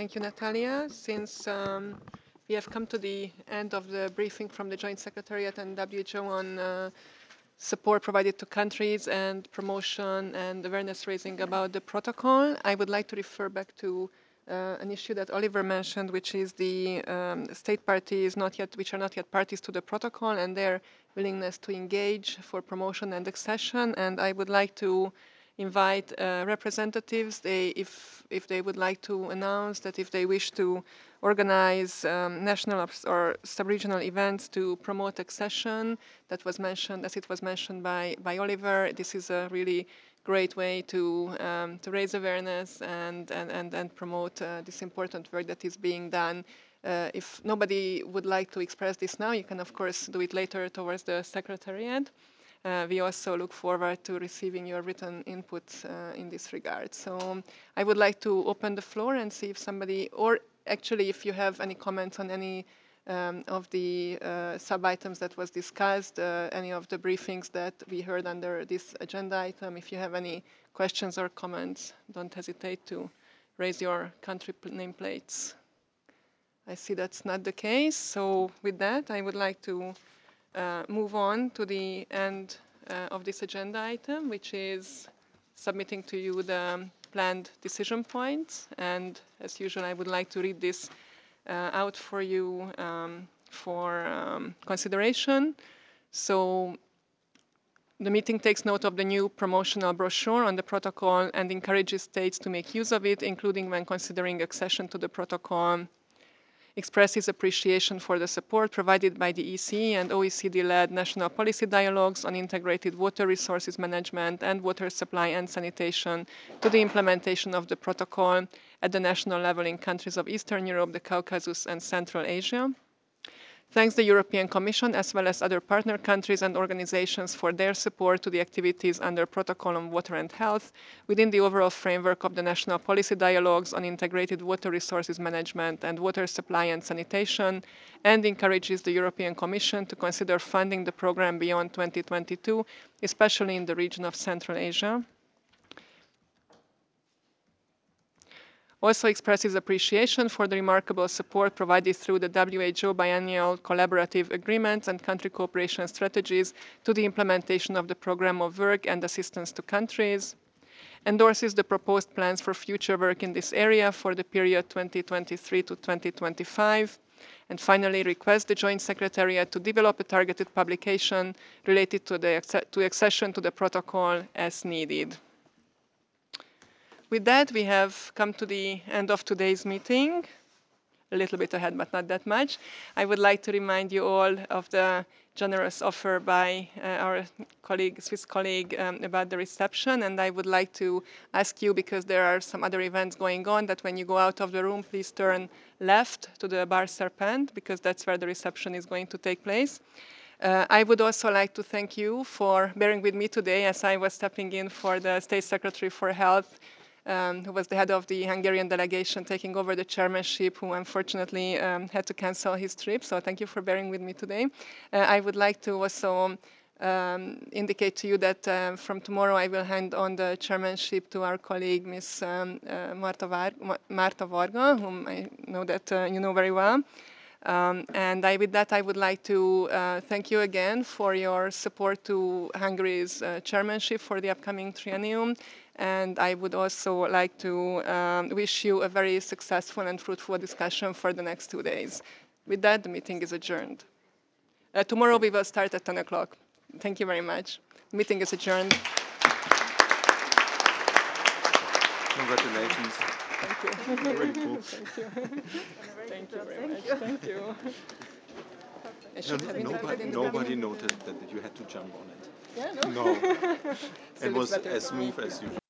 Thank you, Natalia. Since we have come to the end of the briefing from the Joint Secretariat and WHO on support provided to countries and promotion and awareness raising about the protocol, I would like to refer back to an issue that Oliver mentioned, which is the state parties which are not yet parties to the protocol and their willingness to engage for promotion and accession. And I would like to invite representatives, if they would like to announce that if they wish to organize national or sub-regional events to promote accession. That was mentioned, as it was mentioned by Oliver. This is a really great way to raise awareness and promote this important work that is being done. If nobody would like to express this now, you can of course do it later towards the Secretariat. We also look forward to receiving your written input in this regard. So I would like to open the floor and see if somebody, or actually if you have any comments on any of the sub-items that was discussed, any of the briefings that we heard under this agenda item. If you have any questions or comments, don't hesitate to raise your country nameplates. I see that's not the case. So with that, I would like to move on to the end of this agenda item, which is submitting to you the planned decision points. And as usual, I would like to read this out for you for consideration. So the meeting takes note of the new promotional brochure on the protocol and encourages states to make use of it, including when considering accession to the protocol. Expresses appreciation for the support provided by the EC and OECD-led national policy dialogues on integrated water resources management and water supply and sanitation to the implementation of the protocol at the national level in countries of Eastern Europe, the Caucasus, and Central Asia. Thanks the European Commission as well as other partner countries and organizations for their support to the activities under Protocol on Water and Health within the overall framework of the national policy dialogues on integrated water resources management and water supply and sanitation, and encourages the European Commission to consider funding the program beyond 2022, especially in the region of Central Asia. Also expresses appreciation for the remarkable support provided through the WHO biennial collaborative agreements and country cooperation strategies to the implementation of the program of work and assistance to countries. Endorses the proposed plans for future work in this area for the period 2023 to 2025. And finally, requests the Joint Secretariat to develop a targeted publication related to accession to the protocol as needed. With that, we have come to the end of today's meeting. A little bit ahead, but not that much. I would like to remind you all of the generous offer by our Swiss colleague about the reception. And I would like to ask you, because there are some other events going on, that when you go out of the room, please turn left to the Bar Serpent, because that's where the reception is going to take place. I would also like to thank you for bearing with me today as I was stepping in for the State Secretary for Health, who was the head of the Hungarian delegation taking over the chairmanship, who unfortunately had to cancel his trip. So thank you for bearing with me today. I would like to also indicate to you that from tomorrow I will hand on the chairmanship to our colleague, Ms. Marta Varga, whom I know that you know very well. And with that, I would like to thank you again for your support to Hungary's chairmanship for the upcoming triennium. And I would also like to wish you a very successful and fruitful discussion for the next 2 days. With that, the meeting is adjourned. Tomorrow we will start at 10 o'clock. Thank you very much. The meeting is adjourned. Congratulations. Thank you. Very cool. Thank you. Thank you very much. Thank you. I should have invented in the Nobody beginning. noticed that you had to jump on it. Yeah, no. No. Still It was it's better as for me. smooth as usual.